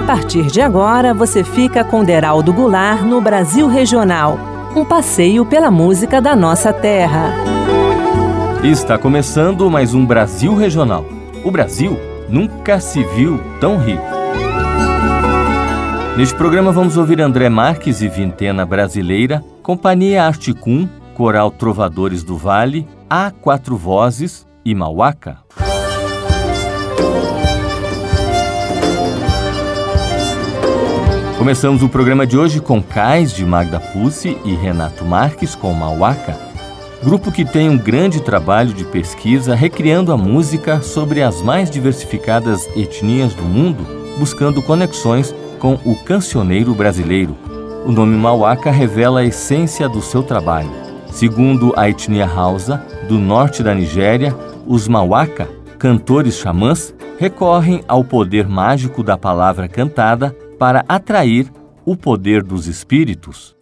A partir de agora, você fica com Deraldo Goulart no Brasil Regional, um passeio pela música da nossa terra. Está começando mais um Brasil Regional. O Brasil nunca se viu tão rico. Neste programa vamos ouvir André Marques e Vintena Brasileira, Companhia Articum, Coral Trovadores do Vale, A Quatro Vozes e Mauaca. Começamos o programa de hoje com Cais, de Magda Pucci, e Renato Marques, com Mauaca, grupo que tem um grande trabalho de pesquisa recriando a música sobre as mais diversificadas etnias do mundo, buscando conexões com o cancioneiro brasileiro. O nome Mauaca revela a essência do seu trabalho. Segundo a etnia Hausa, do norte da Nigéria, os Mauaca, cantores xamãs, recorrem ao poder mágico da palavra cantada para atrair o poder dos espíritos.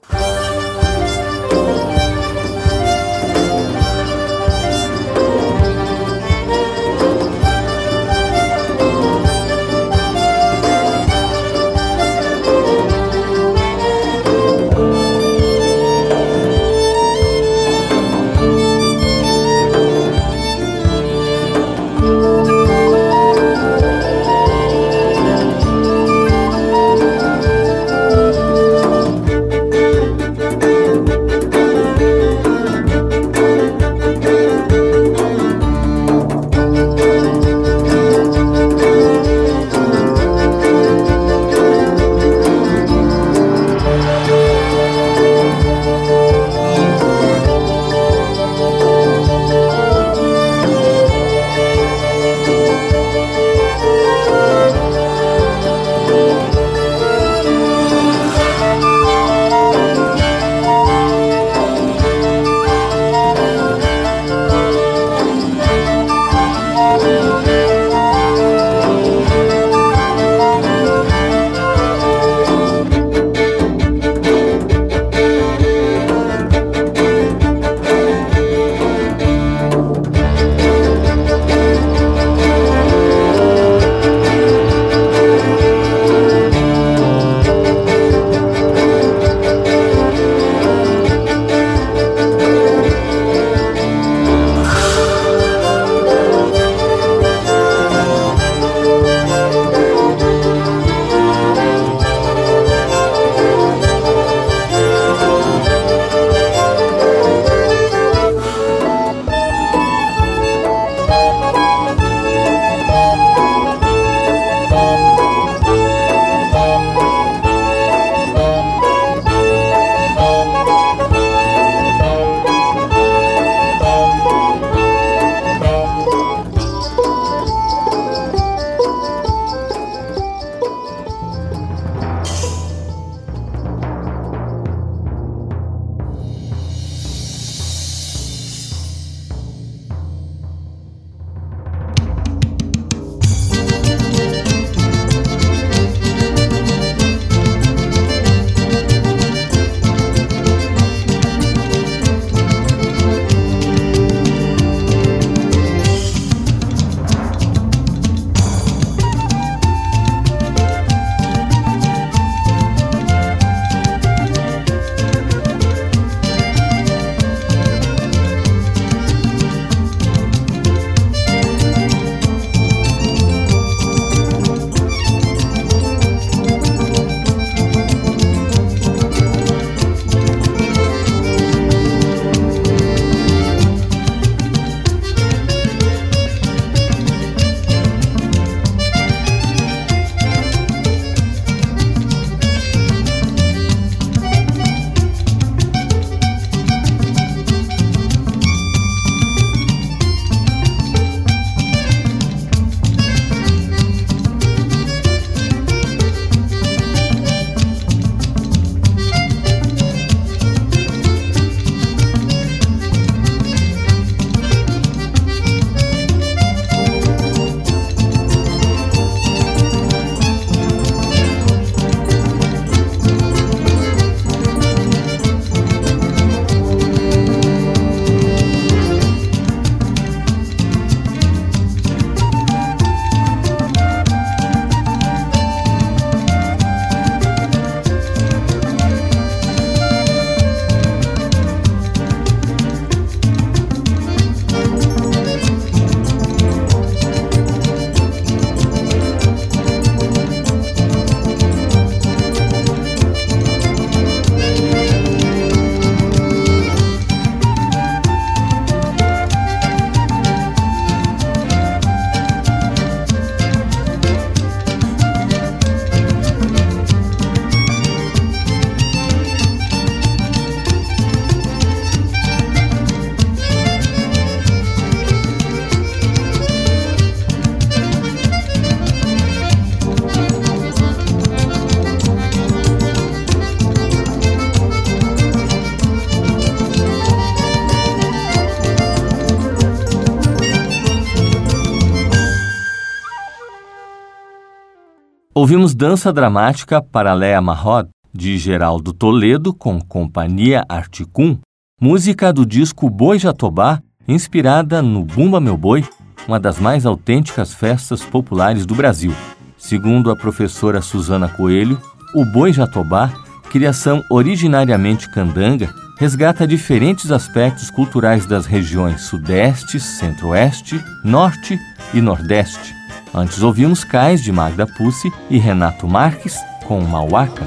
Ouvimos Dança Dramática para Léa Marrod, de Geraldo Toledo, com Companhia Articum, música do disco Boi Jatobá, inspirada no Bumba Meu Boi, uma das mais autênticas festas populares do Brasil. Segundo a professora Suzana Coelho, o Boi Jatobá, criação originariamente candanga, resgata diferentes aspectos culturais das regiões Sudeste, Centro-Oeste, Norte e Nordeste. Antes ouvimos Cais, de Magda Pucci, e Renato Marques, com Mauaca.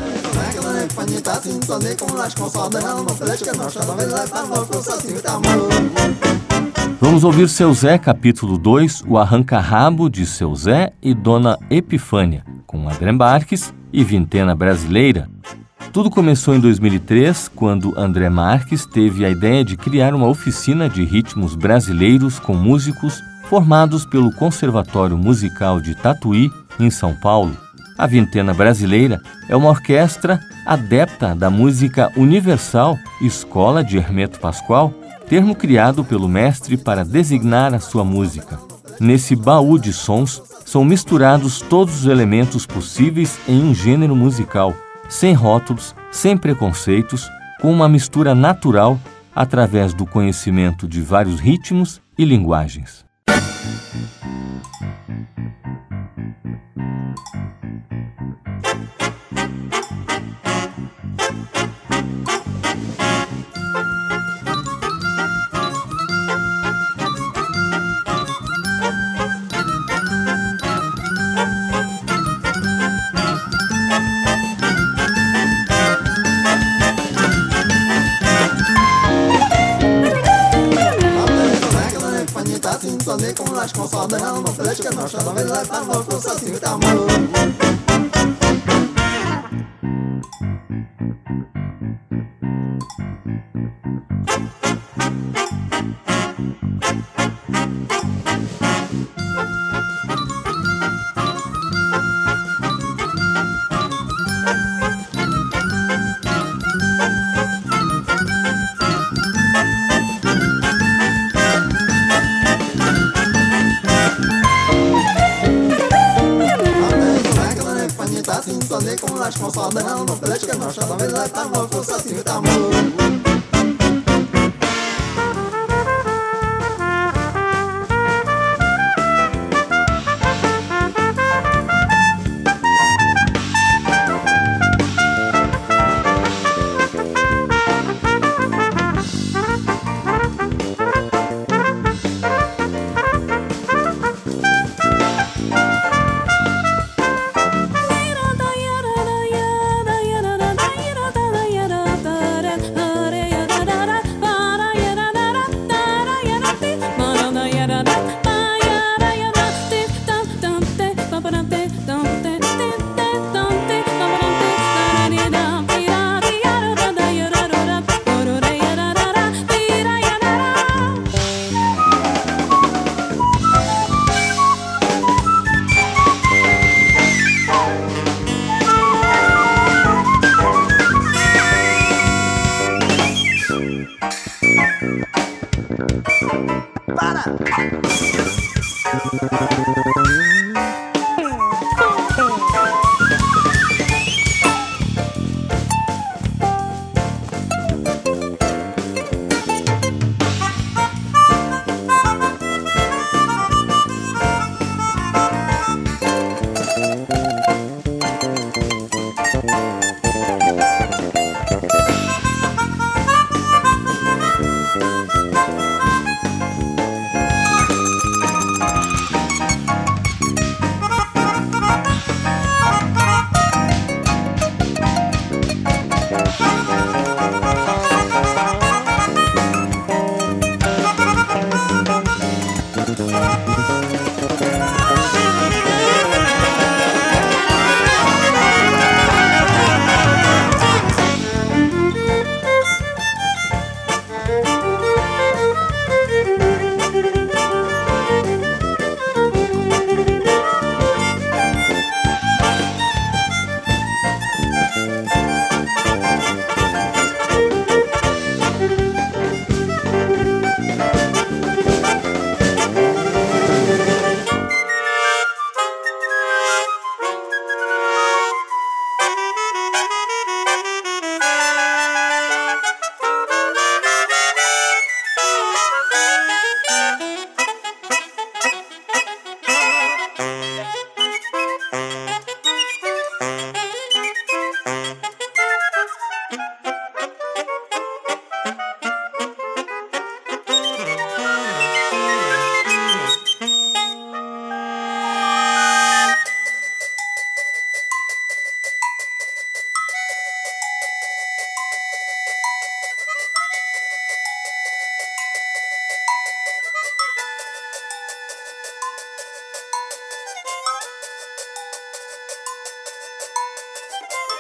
Vamos ouvir Seu Zé, capítulo 2, o Arranca-Rabo de Seu Zé e Dona Epifânia, com André Marques e Vintena Brasileira. Tudo começou em 2003, quando André Marques teve a ideia de criar uma oficina de ritmos brasileiros com músicos formados pelo Conservatório Musical de Tatuí, em São Paulo. A Vintena Brasileira é uma orquestra adepta da música universal, escola de Hermeto Pascoal, termo criado pelo mestre para designar a sua música. Nesse baú de sons, são misturados todos os elementos possíveis em um gênero musical, sem rótulos, sem preconceitos, com uma mistura natural através do conhecimento de vários ritmos e linguagens. Com las cosas de alma, pero es que no se lo ve la palma, cosas sin amor. Com las cosas de alma, pero es que no se lo ve la palma, cosas sin amor.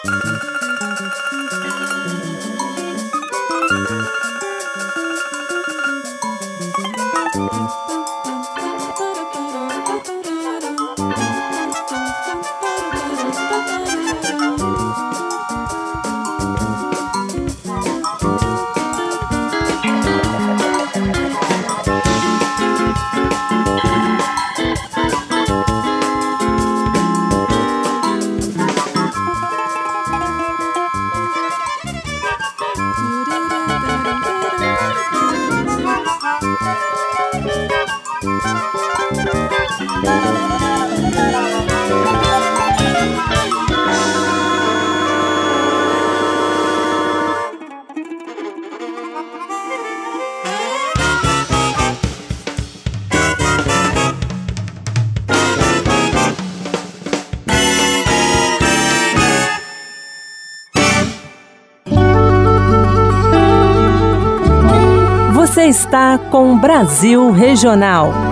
Você está com Brasil Regional.